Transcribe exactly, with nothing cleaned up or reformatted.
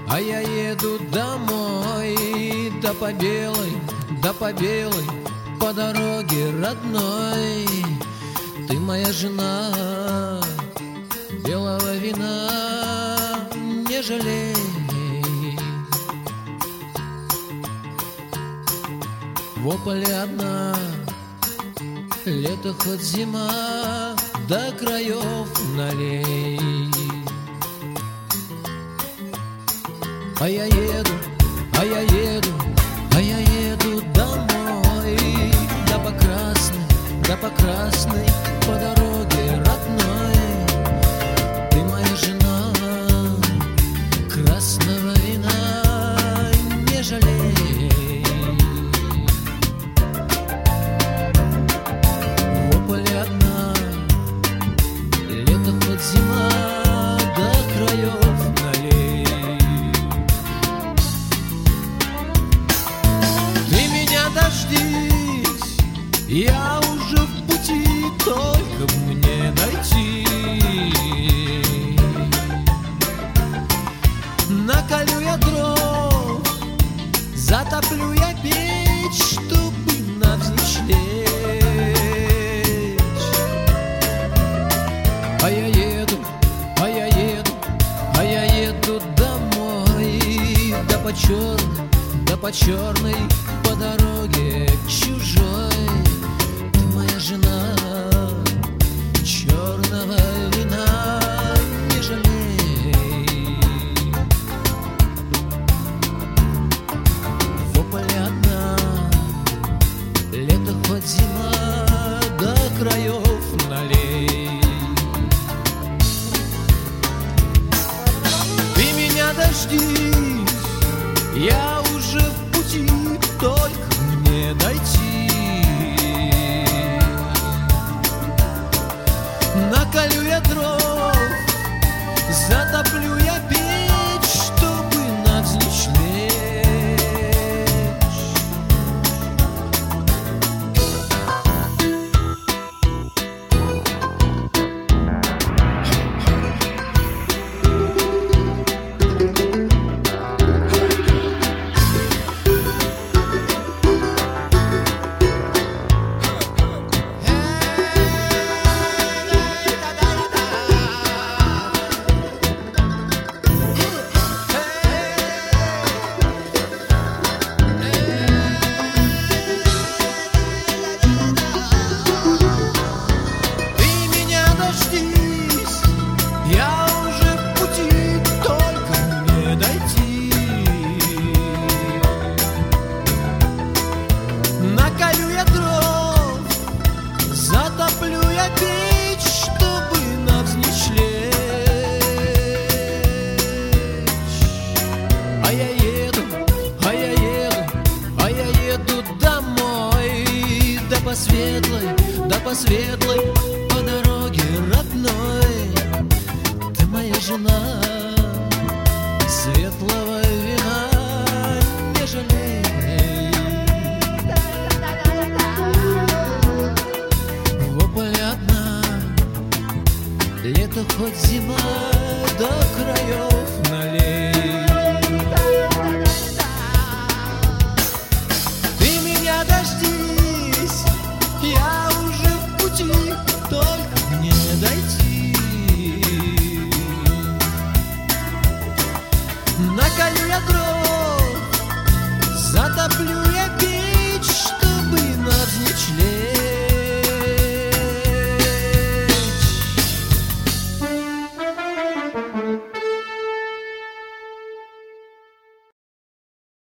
А я еду домой, да по белой, да по белой, по дороге родной. Ты моя жена, белого вина не жалей. В Ополе одна, лето хоть зима, до краев налей. А я еду, а я еду, а я еду домой, да по красной, да по красной, по дороге родной. Ты моя жена, красного вина не жалей. В Ополе одна, лето хоть зима, до краев налей. Дождись, я уже в пути, только б мне найти. Наколю я дров, затоплю я печь, чтобы навзничь лечь. А я еду, а я еду, а я еду домой, да по черной, да по черной, по дороге чужой. Ты моя жена, черного вина не жалей. В Ополе одна, лето хоть зима, до краев налей. Ты меня дождись, я уже в пути, только мне дойти. Наколю я дров, затоплю я печь, чтобы навзничь лечь. Наколю я дров, затоплю я печь, чтобы навзничь лечь. А я еду, а я еду, а я еду домой, да по светлой, да по светлой, по дороге родной. Ты моя жена, светлого вина не жалей. Лето хоть зима, до краев налей. Ты меня дождись, я уже в пути, только мне дойти. Наколю я дров, затоплю я печь,